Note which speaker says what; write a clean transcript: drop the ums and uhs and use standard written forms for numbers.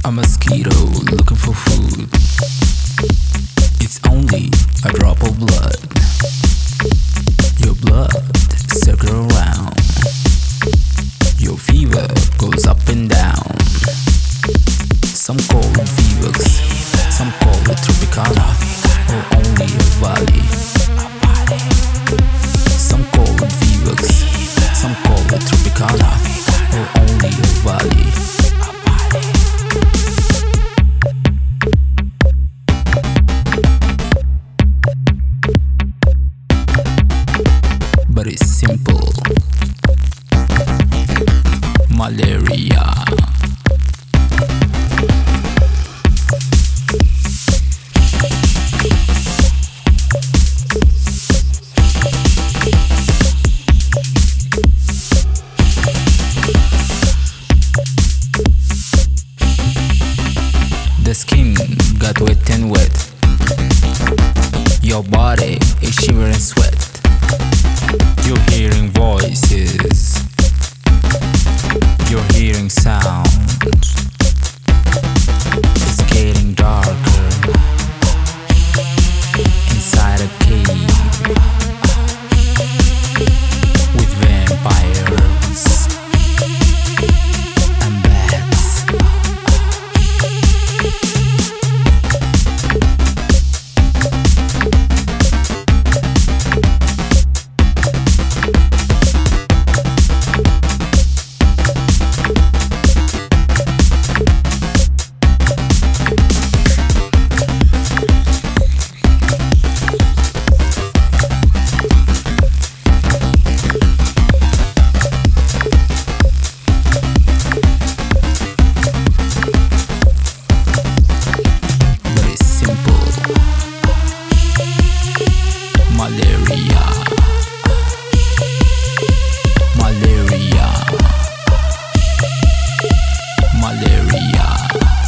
Speaker 1: A mosquito looking for food. It's only a drop of blood. Your blood circle around. Your fever goes up and down. Some call it fevers, some call it tropicana, or only a valley. Some call it fevers, some call it tropicana, or only a valley. But it's simple. Malaria. The skin got wet and wet. Your body is shivering sweat. You're hearing voices. You're hearing sounds. It's getting darker inside a cave with vampires and bats. Malaria. Malaria. Malaria.